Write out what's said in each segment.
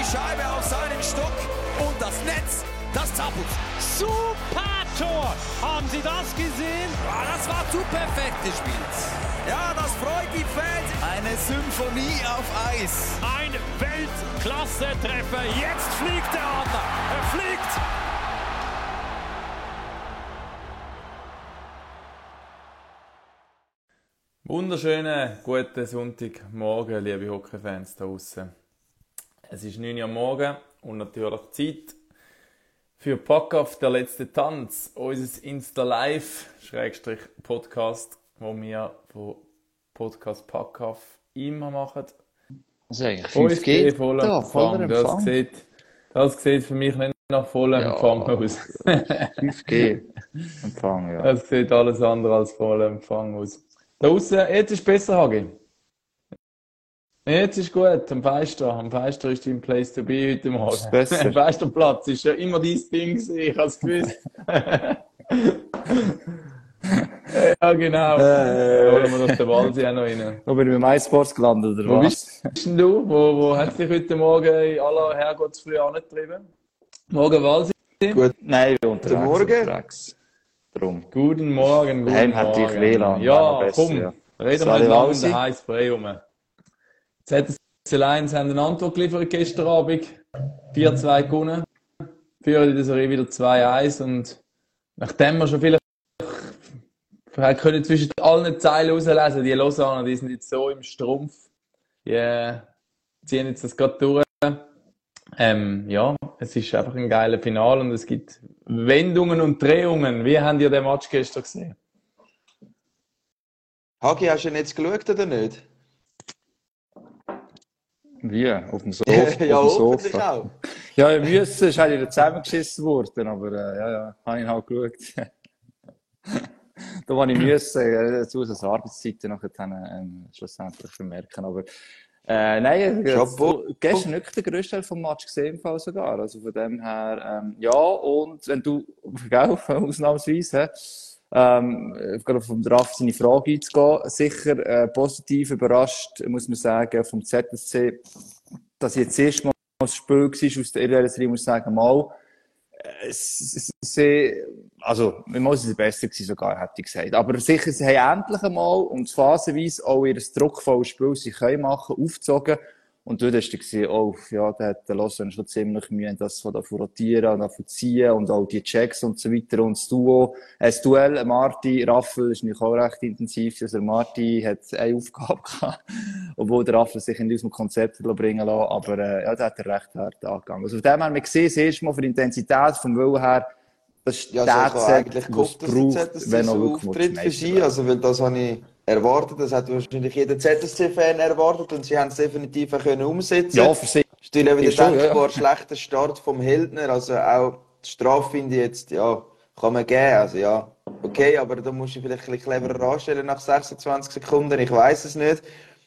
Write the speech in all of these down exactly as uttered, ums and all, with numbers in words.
Scheibe auf seinen Stock und das Netz, das zappelt. Super Tor! Haben Sie das gesehen? Ja, das war zu perfekt gespielt. Ja, das freut die Fans. Eine Symphonie auf Eis. Ein Weltklasse-Treffer. Jetzt fliegt der Adler. Er fliegt. Wunderschönen guten Sonntagmorgen, liebe Hockey-Fans da draussen. Es ist neun Uhr am Morgen und natürlich Zeit für Packoff, der letzte Tanz, unser Insta-Live, Schrägstrich Podcast, wo wir von Podcast Packoff immer machen. Das ist eigentlich fünf G voller da, voller Empfang. Das sieht, das sieht für mich nicht nach vollem Ja, Empfang aus. fünf G Empfang, ja. Das sieht alles andere als voller Empfang aus. Da draussen, jetzt ist besser, Hagi. Jetzt ist gut, am Feister. Am Feister ist dein Place to be heute Morgen. Ist besser. Am Feisterplatz ist ja immer dein Ding gewesen, ich habe es gewusst. Ja, genau. Äh, Holen wir doch den Walsi auch noch rein. Wo bin ich beim iSports gelandet, oder Wo was? bist denn du? Wo, wo hat dich heute Morgen in aller Herrgottsfrühe angetrieben? Morgen Walsi? Gut. Nein, ich bin unterwegs. Morgen. Unterwegs. Drum. Guten Morgen, guten Heim hat Morgen. dich W L A N, wäre Ja, noch besser, komm, ja. reden wir Sali nicht lange um Walsi. den heißen Brei rum. Z S C Lions haben eine Antwort geliefert gestern Abend. vier zwei gewonnen. Führen in der Serie wieder zwei eins. Und nachdem wir schon vielleicht können zwischen allen Zeilen rauslesen, die Lausanne, die sind jetzt so im Strumpf. Die äh, ziehen jetzt das gerade durch. Ähm, ja, es ist einfach ein geiler Finale und es gibt Wendungen und Drehungen. Wie habt ihr den Match gestern gesehen? Hagi, hast du ihn jetzt geschaut oder nicht? Wie? Auf dem Sofa? Ja, auf dem hoffentlich Sofa. auch. Ja, ich müsste, ist halt wieder zusammengeschissen worden, aber äh, ja, ja, habe ich halt geschaut. Da war ich müssen, äh, zu aus Arbeitszeiten nachher dann, ähm, schlussendlich vermerken, aber äh, nein, ich Chapeau. habe gestern nicht den grössten Teil vom Match gesehen, im Fall sogar, also von dem her, ähm, ja, und wenn du, gell, ausnahmsweise, ähm, gerade vom Draft seine Frage einzugehen, sicher äh, positiv überrascht, muss man sagen, vom Z S C, dass jetzt erst mal das Spiel war aus der Serie, muss ich sagen, mal, es, es, es, also, man muss es besser gewesen sogar, hätte ich gesagt. Aber sicher, sie haben endlich einmal und phasenweise auch ihr druckvolles Spiel, sie können machen, aufgezogen. Und dort hast du gesehen, oh, ja, da hat der Lausanne schon ziemlich Mühe, das von davon rotieren und davon ziehen und auch die Checks und so weiter. Und das Duo, äh, das Duell, Marti, Raffel, ist natürlich auch recht intensiv. Also, Marti hat eine Aufgabe gehabt, obwohl der Raffel sich in diesem Konzept bringen lassen. Aber, äh, ja, da hat er recht hart angegangen. Also, von dem her, wir sehen es erst mal von der Intensität, vom Willen her, das ist Ja, der also ich habe eigentlich Set, was gehofft, dass braucht, der Z S C wenn er so wirklich auftritt für Meister sie. wird. Also, weil das habe ich erwartet. Das hat wahrscheinlich jeder Z S C-Fan erwartet und sie haben es definitiv auch können umsetzen. Ja, für sie. Ist natürlich wieder Ja, schon, ja, denkbar ja. schlechter Start vom Heldner. Also auch die Strafe finde ich jetzt, ja, kann man geben. Also ja, okay, aber da musst du vielleicht ein bisschen cleverer anstellen nach sechsundzwanzig Sekunden. Ich weiß es nicht.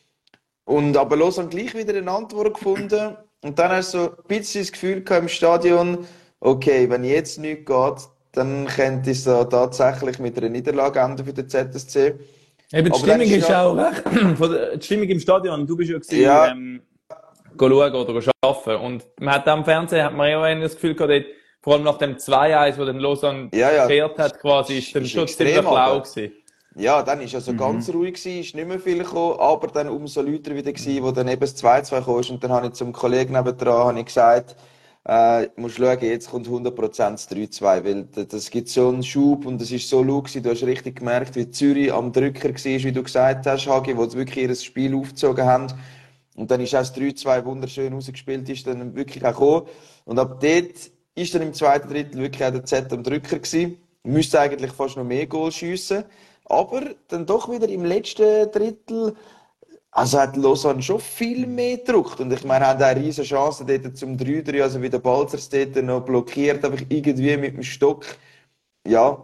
Und aber los haben gleich wieder eine Antwort gefunden. Und dann hast du so ein bisschen das Gefühl gehabt im Stadion, okay, wenn jetzt nichts geht, dann könnte es da tatsächlich mit einer Niederlage enden für den Z S C. Eben, die Aber dann Stimmung ist ist ja- auch recht. Von der, die Stimmung im Stadion, du bist ja gewesen, Ja. ähm, go schauen oder go arbeiten. Und man hat am Fernsehen, hat man ja auch das Gefühl gehabt, dort, vor allem nach dem zwei eins, wo dann Lausanne Ja, ja. gekehrt hat, quasi, ist dann Ist schon extrem, ziemlich lau aber- gewesen. Ja, dann ist also Mhm. ganz ruhig gewesen, ist nicht mehr viel gekommen, aber dann umso lauter wieder gewesen, wo dann eben das zwei zwei kam. Und dann habe ich zum Kollegen nebendran habe ich gesagt, äh, musst schauen, jetzt kommt hundert Prozent das drei zwei, weil d- das gibt so einen Schub und es ist so laut gewesen, du hast richtig gemerkt, wie Zürich am Drücker war, wie du gesagt hast, Hagi, wo sie wirklich ihr Spiel aufgezogen haben. Und dann ist auch das drei zwei wunderschön rausgespielt, ist dann wirklich auch gekommen. Und ab dort ist dann im zweiten Drittel wirklich auch der Z am Drücker gewesen. Müsste eigentlich fast noch mehr Goal schiessen. Aber dann doch wieder im letzten Drittel, also hat Lausanne schon viel mehr gedrückt. Und ich meine, haben auch riesige Chancen dort zum drei drei, also wie der Balzers dort noch blockiert, einfach irgendwie mit dem Stock. Ja,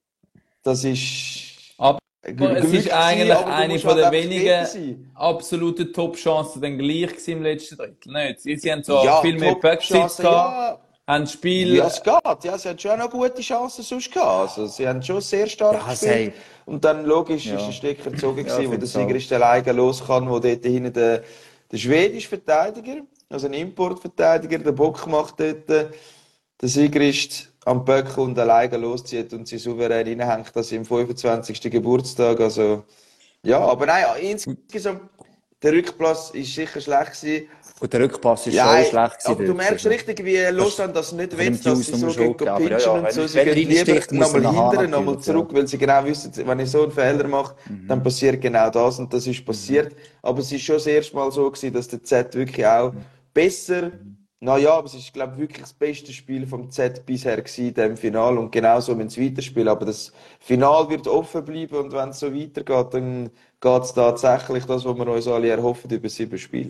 das ist... Aber Glück es ist gewesen, eigentlich aber du eine musst von halt der einfach wenigen dort sein. absoluten Top-Chancen dann gleich gewesen im letzten Drittel. Nicht? Sie, sie haben zwar Ja, viel mehr Backseats Top-Chancen, gehabt, ja. haben das Spiel, Ja, es geht. Ja, sie haben schon noch gute Chancen sonst gehabt. Also, sie haben schon sehr stark Ja, gespielt. Und dann, logisch, Ja. ist der Stecker gezogen Ja, gewesen, wo der find's auch. Sieger ist alleine los kann, wo dort hinten der, der schwedische Verteidiger, also ein Importverteidiger, der Bock macht dort, der Sigrist am Böck und alleine loszieht und sie souverän reinhängt, dass sie im fünfundzwanzigsten Geburtstag, also, ja, aber nein, insgesamt, der Rückpass ist sicher schlecht gewesen. Und der Rückpass ist Ja, schon schlecht gewesen. aber du merkst dort. richtig, wie Lausanne das nicht will, dem dass sie Juice so nur gegen Schuld, aber ja, pinchen ja, und wenn- so. Sie wenn er gehen lieber reinsticht, muss nochmal er nachher hinterher, nochmal natürlich, zurück, weil sie genau wissen, wenn ich so einen Fehler mache, dann passiert genau das und das ist passiert. Aber es ist schon das erste Mal so gewesen, dass der Z wirklich auch besser, naja, aber es ist, glaube ich, wirklich das beste Spiel vom Z bisher gewesen in diesem Finale und genauso müssen sie weiterspielen. Aber das Finale wird offen bleiben und wenn es so weitergeht, dann geht es tatsächlich das, was wir uns alle erhoffen, über sieben Spiele.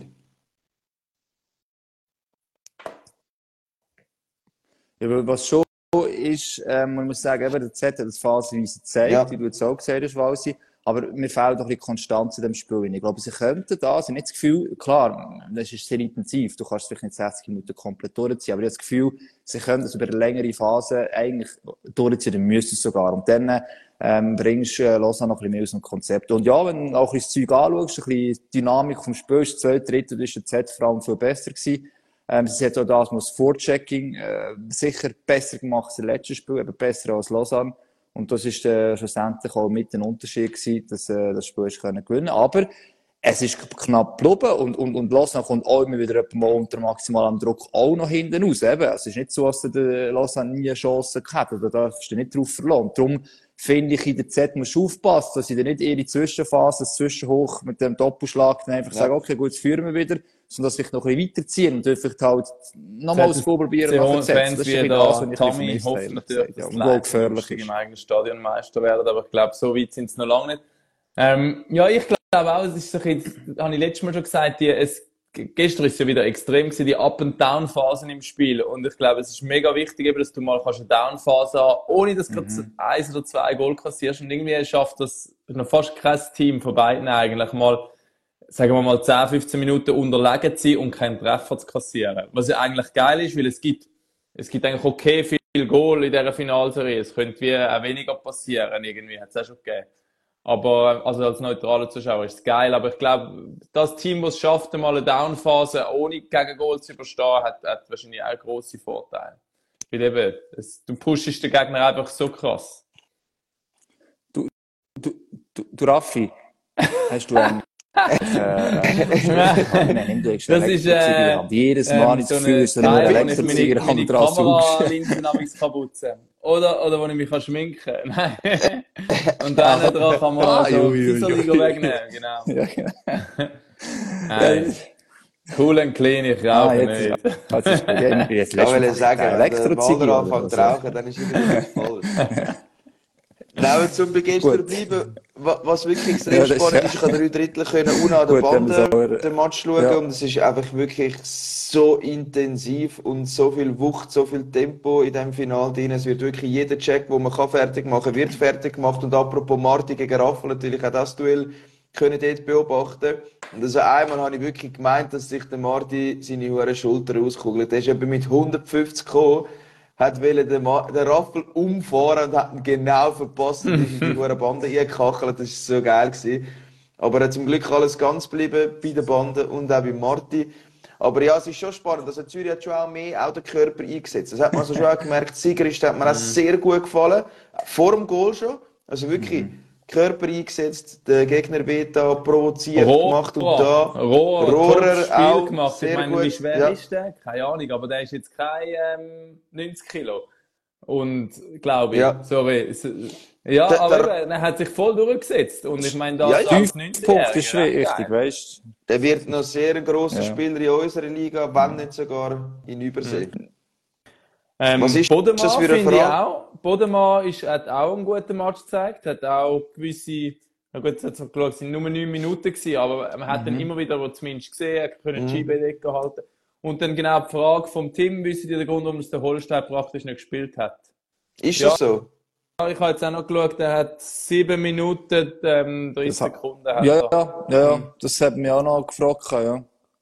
Ja, aber was schon ist, ähm, man muss sagen, eben, der Z hat das phasenweise gezeigt, Ja. wie du jetzt auch gesehen hast, Walsi. Aber mir fehlt doch ein bisschen Konstanz in dem Spiel. Ich glaube, sie könnten da, sie haben nicht das Gefühl, klar, das ist sehr intensiv, du kannst vielleicht nicht sechzig Minuten komplett durchziehen, aber ich habe das Gefühl, sie können das über eine längere Phase eigentlich durchziehen, dann müssten es sogar. Und dann ähm, bringst du äh, Lausanne noch ein bisschen mehr aus dem Konzept. Und ja, wenn du auch ein bisschen das Zeug anschaust, ein bisschen die Dynamik vom Spiel, das zweite, dritte, da ist der Z vor allem viel besser gewesen. Ähm, sie hat auch das, das Vorchecking äh, sicher besser gemacht als im letzten Spiel, eben besser als Lausanne. Und das ist äh, schlussendlich auch mit ein Unterschied gewesen, dass äh, das Spiel ist können gewinnen. Aber es ist knapp geblieben und, und, und Lausanne kommt auch immer wieder mal unter maximalem Druck auch noch hinten raus. Eben. Es ist nicht so, dass der Lausanne nie eine Chance gehabt hat. Da darfst du nicht drauf verlassen. Darum finde ich, in der Z musst du aufpassen, dass sie dann nicht ihre Zwischenphase, das Zwischenhoch mit dem Doppelschlag dann einfach Ja. sagen, okay, gut, jetzt führen wir wieder, sondern dass wir noch ein bisschen weiterziehen und dann vielleicht halt nochmals probieren nach der Z. Fans Das ist wie ein bisschen da das, was ich Tommy vermisst hoffen habe, natürlich, ja, dass und wo gefährlich im ist. eigenen Stadion Meister werden, aber ich glaube, so weit sind es noch lange nicht. Ähm, ja, ich glaube auch, es ist so ein bisschen, das habe ich letztes Mal schon gesagt, die, es, gestern ist es ja wieder extrem gewesen, die Up-and-Down-Phasen im Spiel. Und ich glaube, es ist mega wichtig, eben, dass du mal kannst eine Down-Phase haben, ohne dass du mhm. eins oder zwei Goal kassierst. Und irgendwie schafft das noch fast kein Team von beiden eigentlich mal, sagen wir mal, zehn, fünfzehn Minuten unterlegen zu sein und keinen Treffer zu kassieren. Was ja eigentlich geil ist, weil es gibt, es gibt eigentlich okay viel Goal in dieser Finalserie. Es könnte wie auch weniger passieren, irgendwie, hat es auch schon gegeben. Aber, also als neutraler Zuschauer ist es geil. Aber ich glaube, das Team, das es schafft, mal eine Downphase ohne Gegengol zu überstehen, hat, hat wahrscheinlich auch grosse Vorteile. Weil eben, es, du pushst den Gegner einfach so krass. Du, du, du, du Raffi, hast du einen, äh, nein, du hast Das ist, äh, jedes Mal ähm, ins so Gefühl, dass du nur Teil, eine wo ich meine, Elektroziegerhand meine dran suchst. Kameralinsen namens kaputt sind. Oder, oder wo ich mich kann schminken kann. Und dann dran kann man Ah, so ui, ui, Fuseliger ui. wegnehmen, genau. Ja, genau. Nein, cool und clean, ich rauche Ah, nicht. jetzt, jetzt, jetzt, jetzt, jetzt Ja, will ich sagen, wenn der Elektrozieger Maler oder anfängt zu so. rauchen, dann ist wieder voll. Nein, zum Begeister bleiben, wa- was wirklich extrem Ja, das- spannend ist, ich habe drei Drittel können unten an der Gut, wenn Bande wir so- den Match schauen Ja. und es ist einfach wirklich so intensiv und so viel Wucht, so viel Tempo in diesem Finale drin. Es wird wirklich jeder Check, den man kann fertig machen, wird fertig gemacht und apropos Marti gegen Raffel, natürlich auch das Duell können dort beobachten. Und also einmal habe ich wirklich gemeint, dass sich der Marti seine hohe Schulter auskugelt. Der ist eben mit hundertfünfzig gekommen, hat wollte den, Ma- den Raffel umfahren und hat ihn genau verpasst und ist in die hohe Bande eingekachelt. Das war so geil gewesen. Aber äh, zum Glück alles ganz geblieben bei der Bande und auch bei Marti. Aber ja, es ist schon spannend. Also Zürich hat schon auch mehr auch den Körper eingesetzt. Das hat man also schon auch gemerkt. Siegerist hat mir auch sehr gut gefallen. Vor dem Goal schon. Also wirklich Körper eingesetzt, den Gegner Beta provoziert gemacht und da Rohrer, Rohrer Spiel auch gemacht. sehr Ich meine, gut. wie schwer Ja. ist der? Keine Ahnung, aber der ist jetzt kein ähm, neunzig Kilo. Und glaube ich, Ja. sorry. es- Ja, Der- aber der- eben, er hat sich voll durchgesetzt. Und ich meine, das Ja, als ja. Punkt neunzigjähriger, ist recht wichtig, geil. weißt du? Der wird noch sehr ein grosser Ja. Spieler in unserer Liga, wenn nicht sogar in Übersee. Ähm, Was ist Bodemann das für eine finde ich Frage? auch. Bodemann ist, hat auch einen guten Match gezeigt, hat auch gewisse, na gut, es hat so geschaut, es sind nur neun Minuten gewesen, aber man hat dann immer wieder, wo zumindest gesehen, er konnte die Scheibe halten. Und dann genau die Frage vom Tim, wissen die den Grund, warum es der Holstein praktisch nicht gespielt hat? Ist Ja. das so? Ich habe jetzt auch noch geschaut, er hat sieben Minuten, ähm, dreißig Das hat- Sekunden. Hat Ja, er. ja, ja, ja, das hat mich auch noch gefragt, ja.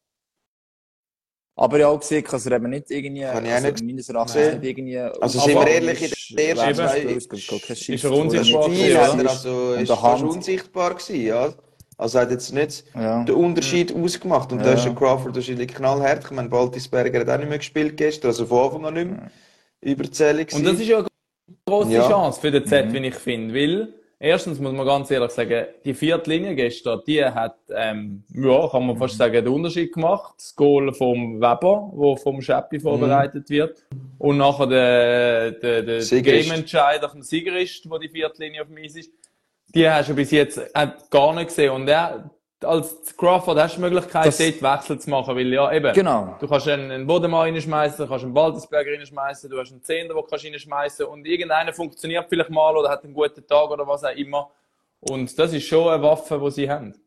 Aber ich habe auch gesehen, dass er eben nicht irgendwie, Kann ich auch also nicht meines Erachtens sehen. nicht irgendwie... Also sind wir ehrlich, in der ersten zwei- Ist er unsichtbar Viel gewesen, hat oder? er also, Und ist der fast Hand- unsichtbar gewesen, ja. Also hat jetzt nicht Ja. den Unterschied ausgemacht. Und da Ja. ist der Crawford wahrscheinlich knallhart. Ich meine, Baltisberger hat auch nicht mehr gespielt gestern, also von Anfang an nicht mehr überzählig Und das gewesen. ist ja eine grosse Ja. Chance für den Z, wie ich finde. Weil, erstens muss man ganz ehrlich sagen, die vierte Linie gestern, die hat, ähm, ja, kann man fast sagen, den Unterschied gemacht. Das Goal vom Weber, wo vom Scheppi vorbereitet wird. Und nachher der, der, der Siegerist. Game-Entscheider, der Siegerist, wo die vierte Linie auf dem Eis ist. Die hast du bis jetzt hat gar nicht gesehen. Und er, als Crawford hast du die Möglichkeit, Das- dort Wechsel zu machen, weil ja, eben. Genau. Du kannst einen, einen Bodemann reinschmeißen, du kannst einen Baltisberger reinschmeißen, du hast einen Zehner, den du reinschmeißen und irgendeiner funktioniert vielleicht mal oder hat einen guten Tag oder was auch immer. Und das ist schon eine Waffe, die sie haben.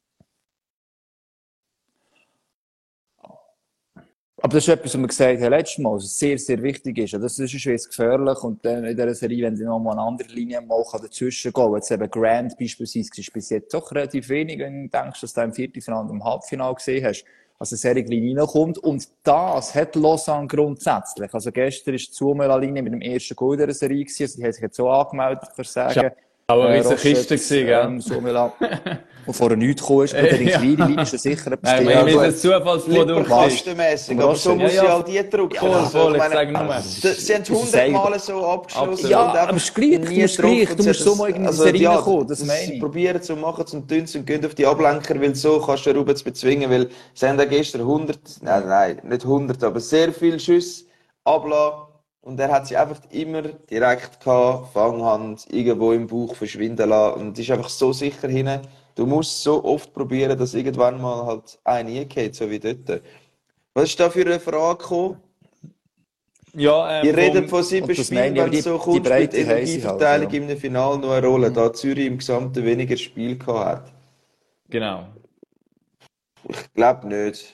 Aber das ist etwas, was wir gesagt haben letztes Mal, was sehr, sehr wichtig ist. Das ist jetzt gefährlich und dann in dieser Serie, wenn sie nochmal eine andere Linie mal dazwischen gehen, jetzt eben Grant beispielsweise, ist bis jetzt doch relativ wenig, wenn du denkst, dass du im Viertelfinale und im Halbfinale gesehen hast, als eine Serie reinkommt. Und das hat Lausanne grundsätzlich. Also gestern war die Zumela-Linie mit dem ersten Goal dieser Serie gewesen, also die haben sich jetzt so angemeldet, kann ich sagen. Aber Äh, eine riesen Rochette, Kiste gewesen, gell? ähm, Zumela, wo vorher nichts gekommen ist. Gut, der Ja. kleine Linie ist ja sicher etwas Nein, drin. wir Ja, haben gut. ein Zufallsprodukt. Flipperkastenmässig, aber so Ja, muss ja. sie halt die drucken. Voll, Also, voll, ich ich meine, sage nur. sie, sie haben ist hundert Mal eigentlich- so abgeschlossen. Ja, und einfach aber es ist gleich, du nie musst getroffen. gleich, du Sie musst haben so mal in die also, Serie ja, reinkommen, das sie meine ich. probieren zu machen, zum Dünn und gehen auf die Ablenker, weil so kannst du den Ruben zu bezwingen, weil sie haben ja gestern hundert, nein, nein, nicht hundert, aber sehr viele Schüsse abgelassen. Und er hat sie einfach immer direkt gehabt, Fanghand, irgendwo im Bauch verschwinden lassen. Und ist einfach so sicher hin. Du musst so oft probieren, dass irgendwann mal halt eine reingeht, so wie dort. Was ist da für eine Frage gekommen? Ja, ähm, Ihr redet vom- von sieben und das Spielen, meine ich, wenn die- es so die kommt, spielt Breite die haben sie Energieverteilung halt, ja. in einem Finale noch eine Rolle, da Zürich im Gesamten weniger Spiel gehabt hat. Genau. Ich glaube nicht.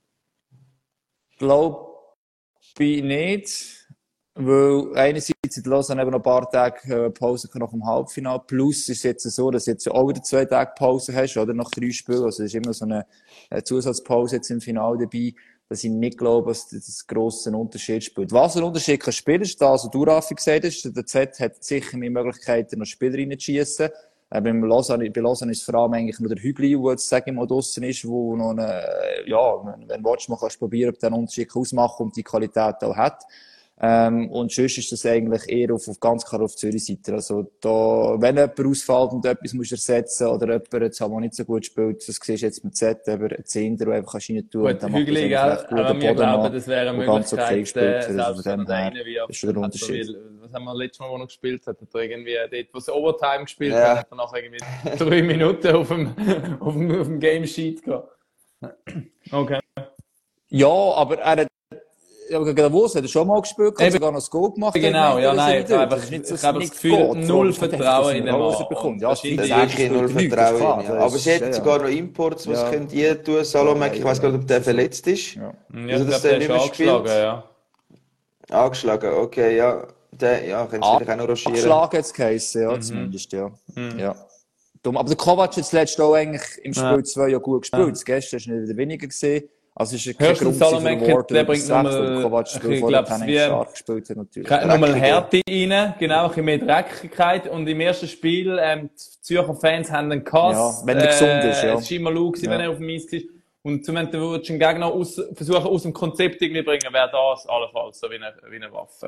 Glaube ich nicht, weil einerseits in Lausanne eben noch ein paar Tage äh, Pause nach dem Halbfinale, plus ist es jetzt so, dass du jetzt auch wieder zwei Tage Pause hast, oder, nach drei Spielen, also es ist immer so eine, eine Zusatzpause jetzt im Finale dabei, dass ich nicht glaube, dass das einen grossen Unterschied spielt. Was ein Unterschied kann spielen, ist das, was du, Raffi, gesagt hast. Der Z hat sicher mehr Möglichkeiten, noch Spieler reinzuschiessen. Äh, beim Lausanne, bei Lausanne ist es vor allem eigentlich nur der Hügli, der jetzt, sag ich mal, draussen ist, wo noch eine, ja, wenn, wenn du willst, man kannst probieren, ob der einen Unterschied ausmachen und die Qualität auch hat. Ähm, und sonst ist das eigentlich eher auf, auf ganz klar auf Zürich-Seite. Also da, wenn jemand ausfällt und etwas muss ersetzen oder jemand jetzt aber nicht so gut spielt, das siehst du jetzt mit Z, aber ein Zehner, der einfach rein tun Gut, und dann macht Hügli, das gell? eigentlich recht gut. Aber Der wir Boden glauben, das wäre eine wo ganz okay Möglichkeit, gespielt äh, hat. Also selbst von wenn dem er her reinwirft. ist schon der Hat er Unterschied. will- Was haben wir letztes Mal, wo er gespielt hat? Hat er irgendwie dort, wo es Overtime gespielt Ja. hat, hat er nachher irgendwie drei Minuten auf dem, auf dem, auf dem Game Sheet gehabt. Okay. Ja, aber er hat, ja, gegen Davos hat er schon mal gespielt, hat Eben. sogar noch das Goal gemacht. Genau, ja, nein, ich einfach- ich habe das Gefühl, null Vertrauen in den Mann. bekommt. Und Ja, das Steve ist Das sagt, ist er wirklich null spielt nichts, Vertrauen. ist klar, Ja. das Aber ist- sie hat ja, ja. sogar noch Imports, was Ja. könnt ihr tun? Salome, ich weiß gar nicht, ob der verletzt ist. Ja. Ja, Also, ich dass glaube, der der nicht ist mehr angeschlagen, spielt? ja. Angeschlagen, okay, ja. Der, ja, können sie Ah, vielleicht auch noch rochieren. Abschlagen jetzt geheissen, Mhm. ja, zumindest, ja. ja. Dumm. Aber der Kovac hat zuletzt auch eigentlich im Spiel Ja. zwei ja gut gespielt. Das gestern hast du nicht wieder weniger gesehen. Also es ist kein Höchstens Grund für Salome, Award der oder bringt das Sechs, nochmal- weil Kovac ich weil glaub's, vorher wie- stark gespielt hat, natürlich. Keine- Nochmal Dreckige. Härte rein, genau, ein bisschen mehr Dreckigkeit. Und im ersten Spiel, ähm, die Zürcher Fans haben einen Kass. Ja, wenn er gesund ist, ja. Es war immer lau gewesen, Ja. wenn er auf dem Eis war. Und zum Beispiel würdest du einen Gegner aus, versuchen, aus dem Konzept irgendwie bringen, wäre das allenfalls so wie eine, wie eine Waffe.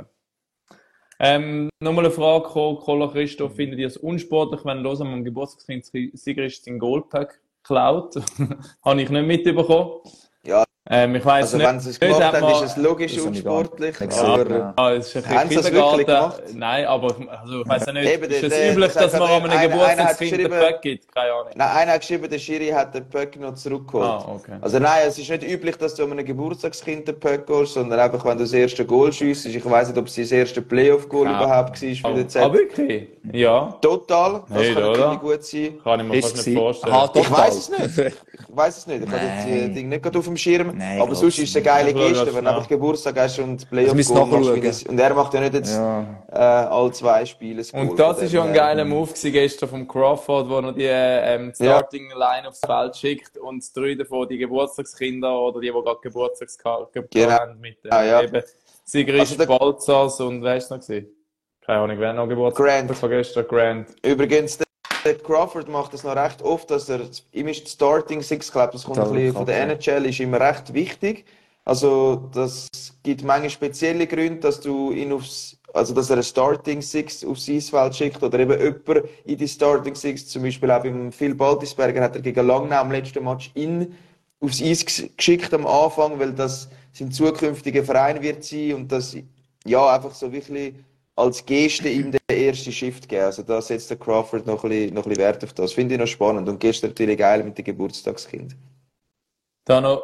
Ähm, nochmal eine Frage gekommen, Koller Christoph, findet ihr es unsportlich, wenn Lausanne am Geburtstagskind Siegerist den Goalpack klaut? Habe ich nicht mitbekommen. Ja. Ähm, ich weiss Also, nicht. wenn sie es gemacht Hat haben, man- ist es logisch Das habe ich gar unsportlich. nicht Aber gesehen, ja. Ah, es ist ein Haben sie bisschen das wirklich Kindergarten. gemacht? Nein, aber also, ich weiss ja nicht, Eben, ist der- es der- üblich, das dass hat man einer- an einem einer hat Geburtstagskind den geschrieben- Pack gibt? Keine Ahnung. nein, einer hat geschrieben, der Schiri hat den Puck noch zurückgeholt. Ah, okay. Also nein, es ist nicht üblich, dass du an einem Geburtstagskind den Puck holst, sondern einfach, wenn du das erste Goal schiessest. Ich weiss nicht, ob es das erste Playoff-Goal Ja. überhaupt war für den Ah, Z. wirklich? Ja, Total, das Hey, kann oder? natürlich gut sein. kann ich mir Ist fast nicht gewesen. vorstellen. Aha, Ich total. weiss es nicht. Ich weiss es nicht. Ich habe jetzt Nein. die Ding nicht gerade auf dem Schirm. Nein, aber ich sonst glaub's ist es eine geile Ich schau Geste, grad wenn du schnell. einfach Geburtstag hast und Das Playoff müssen Goal wir machst. nachschauen. wie das- Und er macht ja nicht jetzt Ja. äh, alle zwei Spiele das Goal. Und das Von ist dem ja ein her. geiler Move gewesen gestern vom Crawford, wo er die ähm, Starting Line aufs Feld schickt und drei davon die Geburtstagskinder oder die, die gerade Geburtstagskarte Genau. haben mit äh, Ah, ja. eben Sigrist, Also der- Balzers und wer ist noch gewesen? Keine Ahnung, wer noch Geburtstag Grant. von gestern? Grant. Übrigens, der der Crawford macht das noch recht oft, dass er, ihm ist die Starting Six, glaube das kommt ein bisschen von der N H L, ist immer recht wichtig. Also, das gibt manchmal spezielle Gründe, dass du ihn aufs, also, dass er eine Starting Six aufs Eisfeld schickt oder eben jemand in die Starting Six. Zum Beispiel auch beim Phil Baltisberger hat er gegen Langnau im letzten Match ihn aufs Eis geschickt am Anfang, weil das sein zukünftiger Verein wird sein und das, ja, einfach so wirklich als Geste ihm den ersten Shift geben. Also da setzt der Crawford noch ein bisschen, noch ein bisschen Wert auf das. Finde ich noch spannend und gestern natürlich geil mit dem Geburtstagskind. Da noch.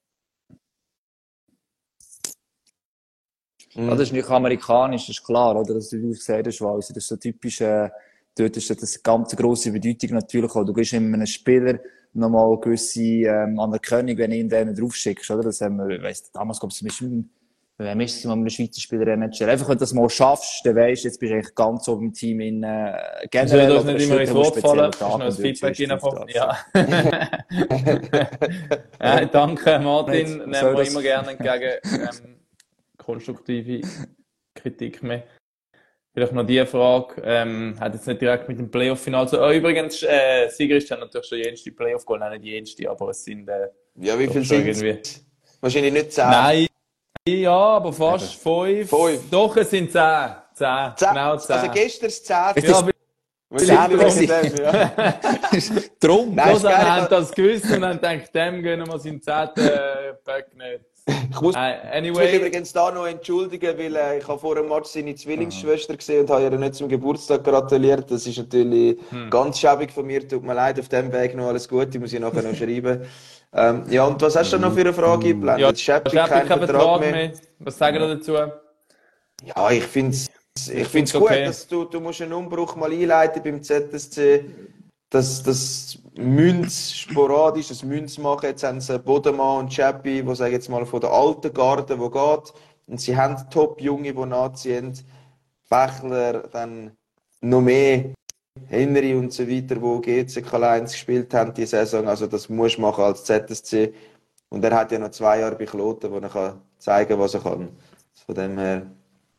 Ja, das ist nicht amerikanisch, das ist klar, oder? Das, wie du gesagt hast, Walser, das ist so typisch, äh, dort ist das eine ganz grosse Bedeutung natürlich auch. Du gibst einem Spieler nochmal eine gewisse ähm, Anerkennung, wenn du ihn dann draufschickst, oder? Das haben wir, weiss, damals gab es mit Wem ist es mal mit einem Schweizer Spieler N H L? Einfach, wenn du das mal schaffst, dann weisst du, jetzt bist du eigentlich ganz oben im Team in, äh, generell. Soll das nicht immer ins Wort fallen? Ist noch ein Feedback reinkommen? Ja. äh, danke, Martin. Nehmen wir immer gerne entgegen, ähm, konstruktive Kritik mehr. Vielleicht noch die Frage, ähm, hat jetzt nicht direkt mit dem Playoff-Final zu, oh, übrigens, äh, Sieger ist dann natürlich schon jenste Playoff-Goal, nein, nicht jenste, aber es sind, äh, ja, wie viel sind es? Wahrscheinlich nicht zehn. Nein. Ja, aber fast fünf. Fünf. Doch, es sind zehn. Zehn. Zehn. Genau zehn. Also gestern das zehn. Ja, Zehn. Ja. Drum. Nein, Die haben das gewusst und haben gedacht, dem gönnen wir seinen zehnten Back nicht. Ich muss uh, anyway. mich übrigens da noch entschuldigen, weil äh, ich habe vor dem Match seine Zwillingsschwester gesehen und habe ihr nicht zum Geburtstag gratuliert. Das ist natürlich hm. ganz schäbig von mir. Tut mir leid, auf dem Weg noch alles Gute, muss ich nachher noch schreiben. Ähm, ja, und was hast du noch für eine Frage eingeblendet? Ja, Schäppli, kein Vertrag, Vertrag mehr. mehr. Was sagen wir dazu? Ja, ich finde es ich find's gut, okay. dass du, du musst einen Umbruch mal einleiten beim Z S C. Das, das Münz sporadisch, das Münz machen. Jetzt haben sie Bodemann und Schäppi, die sagen jetzt mal von der alten Garde, die geht. Und sie haben Top-Junge, die nachziehen. Bächler, dann noch mehr. Henry und so weiter, die G C K eins gespielt haben diese Saison. Also das musst du machen als Z S C. Und er hat ja noch zwei Jahre bei Kloten, wo er kann zeigen, was er kann. Von dem her.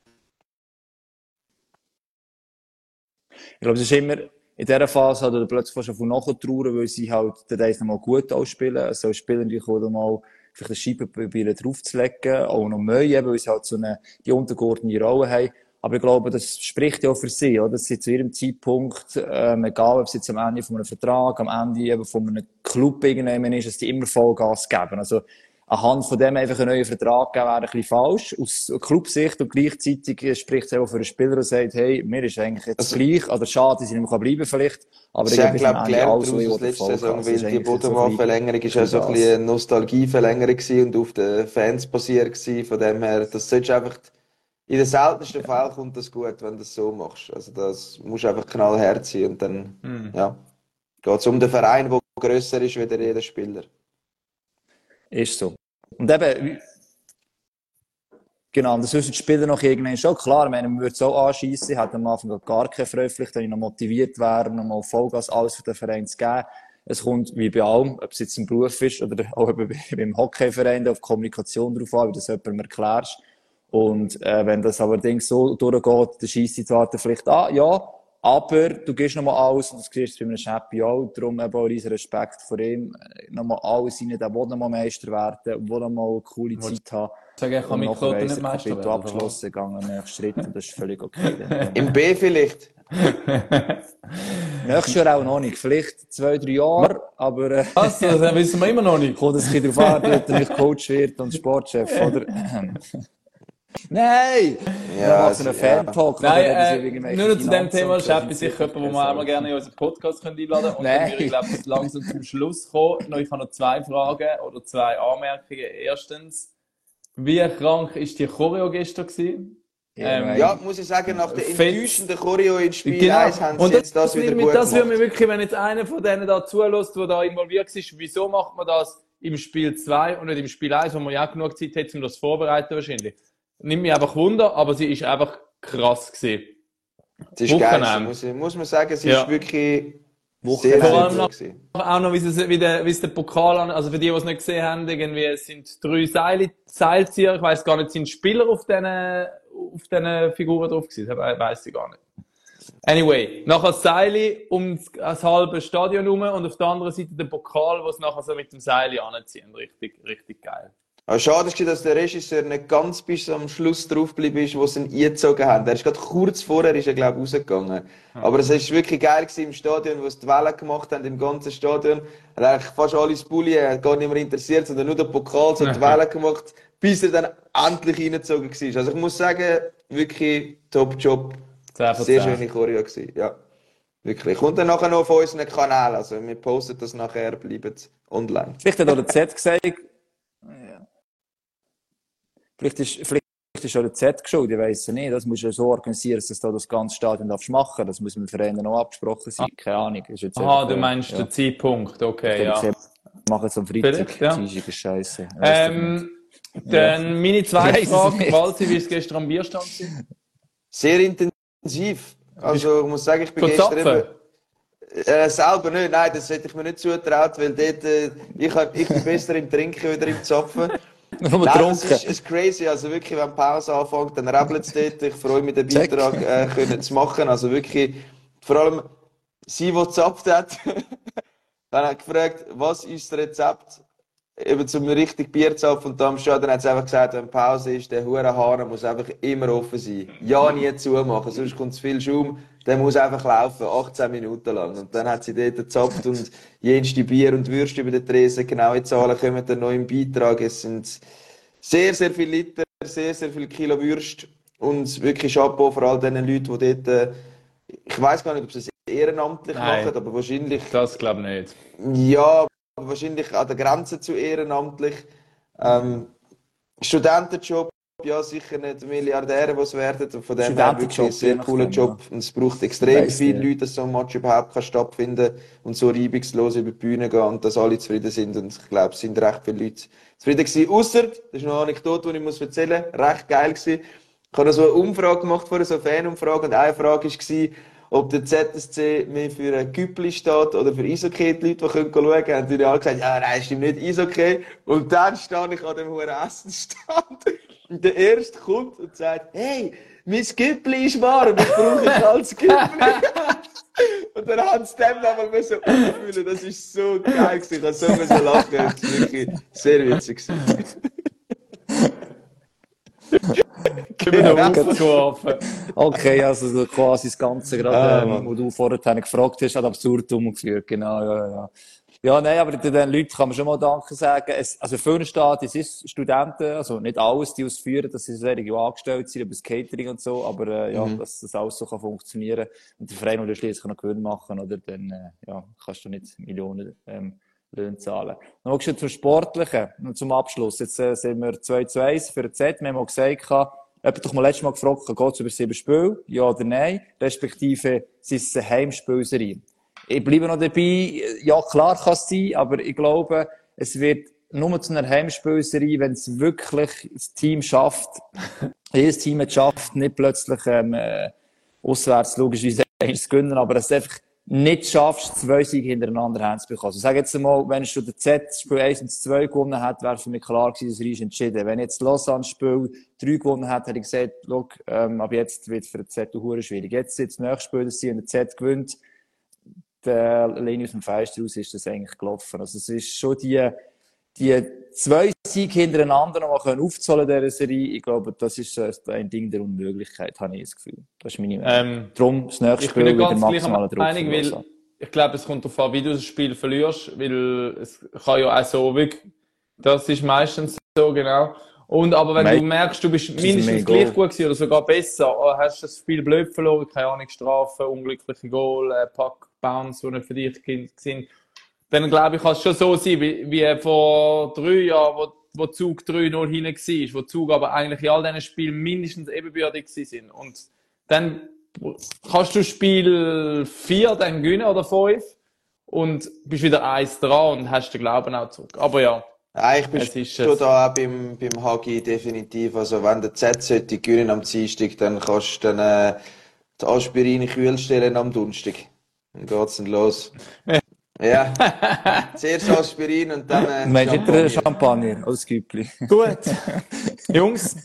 Ich glaube, es ist immer in dieser Phase hat er plötzlich fast schon nachtrauern, weil sie halt den Eis noch mal gut ausspielen. Also Spieler, die kommen mal vielleicht eine Scheibe probieren draufzulegen, auch noch neu, weil sie halt so eine, die untergeordnete Rolle haben. Aber ich glaube, das spricht ja auch für sie, oder? Dass sie zu ihrem Zeitpunkt, ähm, egal ob es jetzt am Ende von einem Vertrag, am Ende eben von einem Club irgendjemand ist, dass die immer Vollgas geben. Also, anhand von dem einfach einen neuen Vertrag geben, wäre ein bisschen falsch. Aus Clubsicht und gleichzeitig spricht es auch für einen Spieler, der sagt, hey, mir ist eigentlich jetzt also, gleich, oder schade, dass ich nicht mehr bleiben vielleicht. Aber ich glaube, gelernt daraus aus letzter Saison, weil die Bodemann-Verlängerung ist ja so ein bisschen eine Nostalgie-Verlängerung und auf den Fans basiert gewesen. Von dem her, das solltest einfach, in den seltensten Fällen kommt das gut, wenn du das so machst. Also das musst du einfach knallhart sein und dann, mhm. ja, geht es um den Verein, der grösser ist als jeder Spieler. Ist so. Und eben, genau, das wissen die Spieler noch irgendwann schon. Klar, ich meine, man würde es auch anschiessen, ich hätte am Anfang gar keine Freude, vielleicht, wenn ich noch motiviert wäre, noch mal Vollgas alles für den Verein zu geben. Es kommt, wie bei allem, ob es jetzt im Beruf ist oder auch beim Hockeyverein, auf Kommunikation drauf an, wie du das jemandem erklärst. Und äh, wenn das allerdings so durchgeht, dann scheisst die zwar vielleicht an, ja, aber du gehst nochmal alles, und das siehst du bei einem Schäppi auch, darum eben auch riesen Respekt vor ihm, nochmal alles rein, der will nochmal Meister werden, der nochmal eine coole Zeit haben. Sag ich, kann mit Kloten nicht Meister werden. Abgeschlossen, gegangen, nächsten Schritt, und das ist völlig okay. Im B vielleicht? Nächstes Jahr auch noch nicht, vielleicht zwei, drei Jahre, aber... Äh, Was? Das wissen wir immer noch nicht. Kommt es ein bisschen darauf an, ob er nicht Coach wird und Sportchef, oder? Nein! Ja, so einen Fan-Talk. Nein, äh, nur noch zu dem Thema, Schäppi sicher jemand, wo wir einmal gerne in unseren Podcast einladen können. Und dann würde ich, glaube ich, langsam zum Schluss kommen. Ich habe noch zwei Fragen oder zwei Anmerkungen. Erstens, wie krank war die Choreo gestern gewesen? Ähm, ja, muss ich sagen, nach der enttäuschenden Choreo in Spiel genau. eins haben sie und jetzt das, das wieder gut Das würde mir wirklich, wenn jetzt einer von denen da zulässt, der da involviert ist, wieso macht man das im Spiel zwei und nicht im Spiel eins, wo man ja auch genug Zeit hat, um das vorzubereiten wahrscheinlich? Nimmt mich einfach Wunder, aber sie ist einfach krass gewesen. Sie ist geil, muss, ich, muss man sagen, sie ja. ist wirklich sehr Vor allem noch, auch noch, wie es, wie der, wie es der Pokal an, also für die, die es nicht gesehen haben, irgendwie, es sind drei Seile, Seilzieher, ich weiss gar nicht, sind Spieler auf diesen, auf diesen Figuren drauf gewesen, das weiss ich gar nicht. Anyway, nachher das Seil um das halbe Stadion herum und auf der anderen Seite der Pokal, wo es nachher so mit dem Seil anziehen. Richtig, richtig geil. Aber schade ist, dass der Regisseur nicht ganz bis am Schluss draufgeblieben ist, wo sie ihn eingezogen haben. Er ist gerade kurz vorher, ist er, glaube ich, rausgegangen. Ja. Aber es war wirklich geil gewesen im Stadion, wo sie die Welle gemacht haben, im ganzen Stadion. Er hat eigentlich fast alle Spulli, er hat gar nicht mehr interessiert, sondern nur der Pokal, so die Welle gemacht, bis er dann endlich reingezogen war. Also ich muss sagen, wirklich Top-Job. Sehr schöne Choreo gewesen, ja. Wirklich. Kommt dann nachher noch auf unseren Kanal, also wir posten das nachher, bleiben online. Vielleicht hat auch der Z gesagt, Vielleicht ist, vielleicht ist auch der Z geschuld, ich weiss es nicht. Das musst du so organisieren, dass du das ganze Stadion machen darfst. Das muss mit dem Verein noch abgesprochen sein. Keine Ahnung. Ist jetzt Aha, einfach, du meinst ja. den Zeitpunkt, okay, ja. Wir machen es am Freitag. Ja. Dienstag ist Scheisse. Ähm, dann ja. meine zweite Frage, Walzi, wie es gestern am Bierstand war? Sehr intensiv. Also, ich muss sagen, ich bin gestern eben, äh, selber nicht. Nein, das hätte ich mir nicht zugetraut, weil dort, äh, ich, ich bin besser im Trinken wieder im Zapfen. Nein, das ist, ist crazy. Also wirklich, wenn die Pause anfängt, dann rebelt es dort. Ich freue mich, den Beitrag äh, können zu machen. Also wirklich, vor allem sie, die gezapft hat, dann hat gefragt, was ist das Rezept eben zum richtig Bier zu zapfen. Und dann schon, dann hat sie einfach gesagt, wenn Pause ist, der Hurenhahn muss einfach immer offen sein. Ja, nie zumachen, sonst kommt zu viel Schaum. Der muss einfach laufen, achtzehn Minuten lang. Und dann hat sie dort gezapft und jenste Bier und Würste über den Tresen. Genaue Zahlen kommen dann noch im Beitrag. Es sind sehr, sehr viele Liter, sehr, sehr viele Kilo Würste. Und wirklich Chapeau vor all den Leuten, die dort, äh, ich weiss gar nicht, ob sie es ehrenamtlich Nein, machen, aber wahrscheinlich. Das glaube ich nicht. Ja, aber wahrscheinlich an der Grenze zu ehrenamtlich. Ähm, Studentenjob. Ja, sicher nicht Milliardäre, die es werden. Und von dem her wirklich ein sehr cooler Job. Und es braucht extrem viele Leute, dass so ein Match überhaupt kann stattfinden und so reibungslos über die Bühne gehen und dass alle zufrieden sind. Und ich glaube, es sind recht viele Leute zufrieden gewesen. Ausser, das ist noch eine Anekdote, die ich muss erzählen muss, recht geil gewesen. Ich habe noch so eine Umfrage gemacht vorher, so eine Fanumfrage. Und eine Frage war, ob der Z S C mehr für ein Güppli steht oder für Eishockey. Die Leute, die können schauen, haben natürlich alle gesagt, ja, nein, stimmt nicht, Eishockey. Und dann stehe ich an dem hohen Essenstand. Und der Erste kommt und sagt, hey, mein Güppli ist warm, ich brauche ich als Güppli. Und dann haben sie dem nochmal so umfühlen. Das ist so geil gewesen. Ich habe so müssen lachen. Das war wirklich sehr witzig. Genau. Okay, also so quasi das Ganze gerade, ah, ähm, wo du vorher gefragt hast, hat absurd umgeführt. Genau, ja, ja. Ja, nein, aber den Leuten kann man schon mal Danke sagen. Es, also für einen Staat, es ist Studenten, also nicht alles, die ausführen, dass sie solche angestellt sind, über das Catering und so, aber äh, ja, mhm. dass das alles so kann funktionieren und der Verein will schließlich noch Gewinn machen, oder dann äh, ja, kannst du nicht Millionen ähm, Löhne zahlen. Noch schon zum Sportlichen und zum Abschluss. Jetzt äh, sind wir zwei zu eins für den Z. Wir haben mal gesagt, jemand doch mal letztes Mal gefragt, geht es über sieben Spiele? Ja oder nein? Respektive, sind es eine Heimspielserie? Ich bleibe noch dabei. Ja, klar kann es sein, aber ich glaube, es wird nur zu einer Heimspielserie, wenn es wirklich das Team schafft, jedes Team hat es schafft, nicht plötzlich ähm, äh, auswärts logischerweise eins zu gewinnen, aber es einfach nicht schaffst, zwei Siege hintereinander heimzubekommen. Also sag jetzt mal, wenn du den Z Spiel eins und zwei gewonnen hätte, wäre für mich klar gewesen, das ist entschieden. Wenn jetzt Lausanne Spiel drei gewonnen hätte, hätte ich gesagt, look, ähm, ab jetzt wird es für den Z hure schwierig. Jetzt ist das nächste Spiel, dass sie und der Z gewinnt, der Linie aus dem Fenster aus ist das eigentlich gelaufen. Also es ist schon die, die zwei Siege hintereinander noch mal aufzuholen in dieser Serie. Ich glaube, das ist ein Ding der Unmöglichkeit, habe ich das Gefühl. Das ist meine Meinung. Ähm, Darum das nächste Spiel wieder maximaler Druck. Meinung, weil ich glaube, es kommt darauf an, wie du das Spiel verlierst, weil es kann ja auch so wirklich, das ist meistens so, genau. Und aber wenn Mate, du merkst, du bist mindestens gleich gut gewesen oder sogar besser, hast das Spiel blöd verloren, keine Ahnung, Strafe, unglückliche Goal, äh, Pack, Bounce, die nicht für dich sind, dann glaube ich, kann es schon so sein, wie, wie vor drei Jahren, wo, wo Zug drei null hinten war, wo Zug aber eigentlich in all diesen Spielen mindestens ebenbürtig sind. Und dann kannst du Spiel vier dann gewinnen oder fünf und bist wieder eins dran und hast den Glauben auch zurück. Aber ja. Ja, ich bin schon es. da auch beim, beim Hagi definitiv. Also, wenn der Z sollte gewinnen am Dienstag, dann kannst du dann, äh, die Aspirin kühl stellen am Donnerstag. Dann geht's dann los. Ja. Zuerst Aspirin und dann, äh, Champagner. Champagner, als Güppli. Gut. Jungs,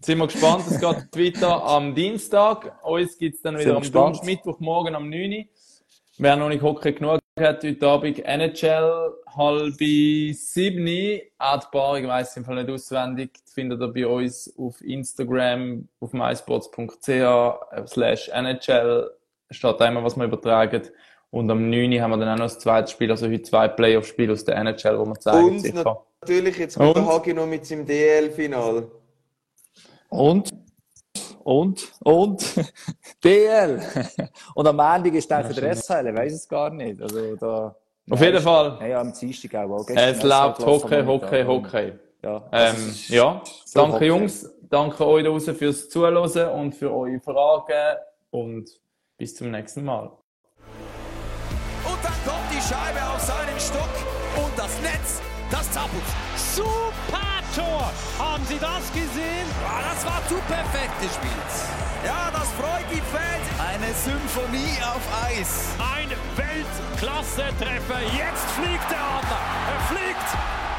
sind wir gespannt. Es geht weiter am Dienstag. Uns gibt es dann wieder am Donnerstag, Mittwochmorgen am neun Uhr. Wer noch nicht Hockey genug hat, heute Abend N H L, halb sieben. Auch die Bar, ich weiss im Fall nicht auswendig, findet ihr bei uns auf Instagram, auf mysports punkt c h slash N H L. Steht da immer, was wir übertragen. Und am neun Uhr haben wir dann auch noch das zweite Spiel, also heute zwei Playoff-Spiele aus der N H L, wo wir zeigen. Und sicher. Natürlich, jetzt kommt der Hagi noch mit seinem D L-Final. Und? Und? Und? D L! Und am Ende ist der für den S H L, ich weiss es gar nicht. Also, da, Auf jeden ist, Fall. Ja, am Dienstag auch. auch es läuft Hockey, Hockey, Hockey. Ja, ähm, ja. So danke Hockey. Jungs, danke euch da draußen fürs Zuhören und für eure Fragen und bis zum nächsten Mal. Und dann kommt die Scheibe auf seinen Stock und das Netz, das Zappelt. Super Tor! Haben Sie das gesehen? Ja, das war zu perfekt gespielt. Ja, das freut die Fans. Eine Symphonie auf Eis. Ein Weltklasse-Treffer. Jetzt fliegt der Adler. Er fliegt